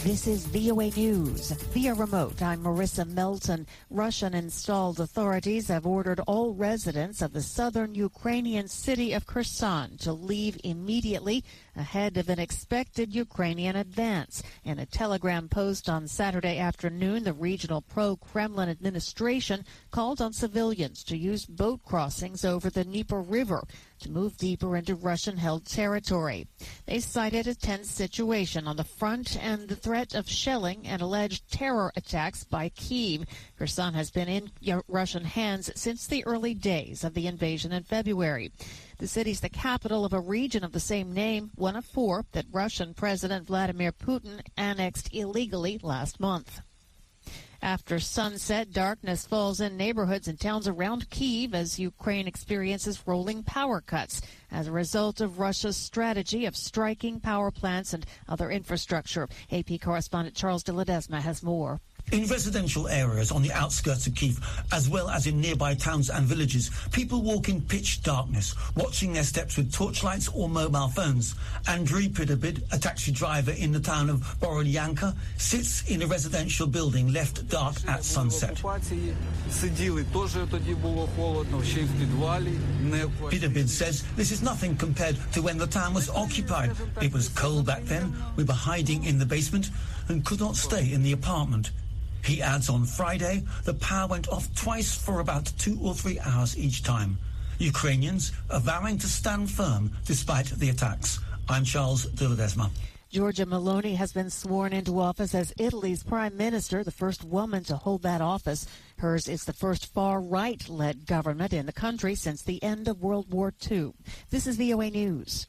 This is VOA News. Via remote, I'm Marissa Melton. Russian-installed authorities have ordered all residents of the southern Ukrainian city of Kherson to leave immediately ahead of an expected Ukrainian advance. In a telegram post on Saturday afternoon, the regional pro-Kremlin administration called on civilians to use boat crossings over the Dnieper River to move deeper into Russian-held territory. They cited a tense situation on the front and the threat of shelling and alleged terror attacks by Kyiv. Kherson has been in Russian hands since the early days of the invasion in February. The city's the capital of a region of the same name, one of 4 that Russian President Vladimir Putin annexed illegally last month. After sunset, darkness falls in neighborhoods and towns around Kyiv as Ukraine experiences rolling power cuts as a result of Russia's strategy of striking power plants and other infrastructure. AP correspondent Charles de Ledesma has more. In residential areas on the outskirts of Kyiv, as well as in nearby towns and villages, people walk in pitch darkness, watching their steps with torchlights or mobile phones. Andriy Pidabid, a taxi driver in the town of Borodyanka, sits in a residential building left dark at sunset. Pidabid says this is nothing compared to when the town was occupied. It was cold back then, we were hiding in the basement and could not stay in the apartment. He adds on Friday, the power went off twice for about 2 or 3 hours each time. Ukrainians are vowing to stand firm despite the attacks. I'm Charles de Ledesma. Giorgia Meloni has been sworn into office as Italy's prime minister, the first woman to hold that office. Hers is the first far-right-led government in the country since the end of World War II. This is VOA News.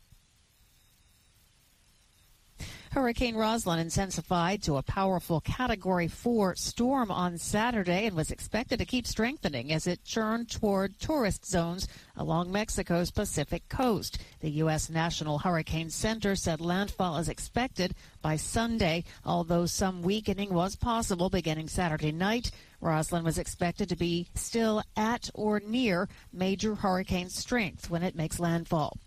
Hurricane Roslyn intensified to a powerful Category 4 storm on Saturday and was expected to keep strengthening as it churned toward tourist zones along Mexico's Pacific coast. The U.S. National Hurricane Center said landfall is expected by Sunday, although some weakening was possible beginning Saturday night. Roslyn was expected to be still at or near major hurricane strength when it makes landfall.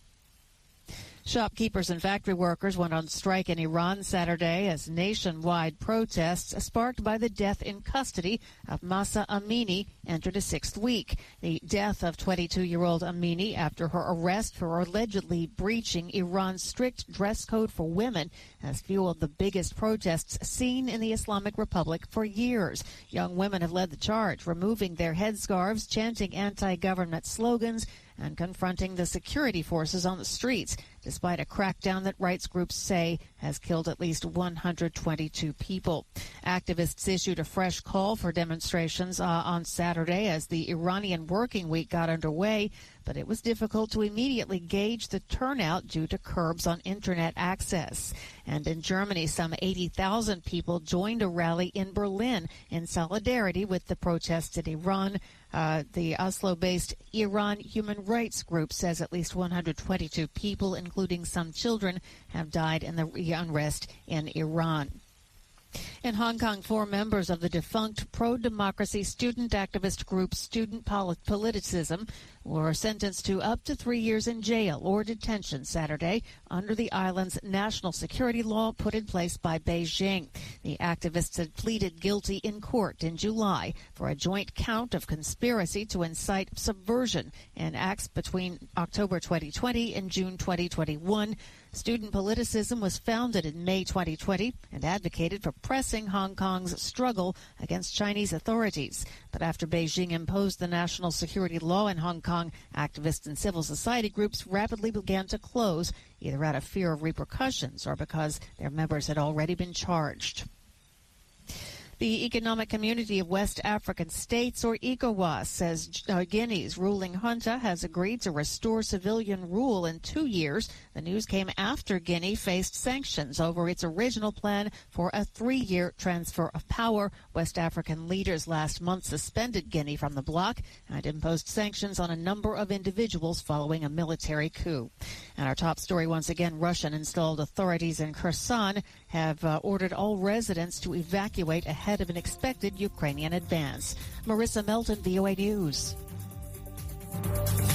Shopkeepers and factory workers went on strike in Iran Saturday as nationwide protests sparked by the death in custody of Mahsa Amini entered a 6th week. The death of 22-year-old Amini after her arrest for allegedly breaching Iran's strict dress code for women has fueled the biggest protests seen in the Islamic Republic for years. Young women have led the charge, removing their headscarves, chanting anti-government slogans, and confronting the security forces on the streets, despite a crackdown that rights groups say has killed at least 122 people. Activists issued a fresh call for demonstrations on Saturday as the Iranian working week got underway, but it was difficult to immediately gauge the turnout due to curbs on internet access. And in Germany, some 80,000 people joined a rally in Berlin in solidarity with the protests in Iran. The Oslo-based Iran Human Rights Group says at least 122 people, including some children, have died in the unrest in Iran. In Hong Kong, 4 members of the defunct pro-democracy student activist group Student Politicism were sentenced to up to 3 years in jail or detention Saturday under the island's national security law put in place by Beijing. The activists had pleaded guilty in court in July for a joint count of conspiracy to incite subversion in acts between October 2020 and June 2021. Student Politicism was founded in May 2020 and advocated for pressing Hong Kong's struggle against Chinese authorities. But after Beijing imposed the national security law in Hong Kong, activists and civil society groups rapidly began to close, either out of fear of repercussions or because their members had already been charged. The Economic Community of West African States, or ECOWAS, says Guinea's ruling junta has agreed to restore civilian rule in 2 years. The news came after Guinea faced sanctions over its original plan for a 3-year transfer of power. West African leaders last month suspended Guinea from the bloc and imposed sanctions on a number of individuals following a military coup. And our top story once again, Russian-installed authorities in Kherson have ordered all residents to evacuate ahead of an expected Ukrainian advance. Marissa Melton, VOA News.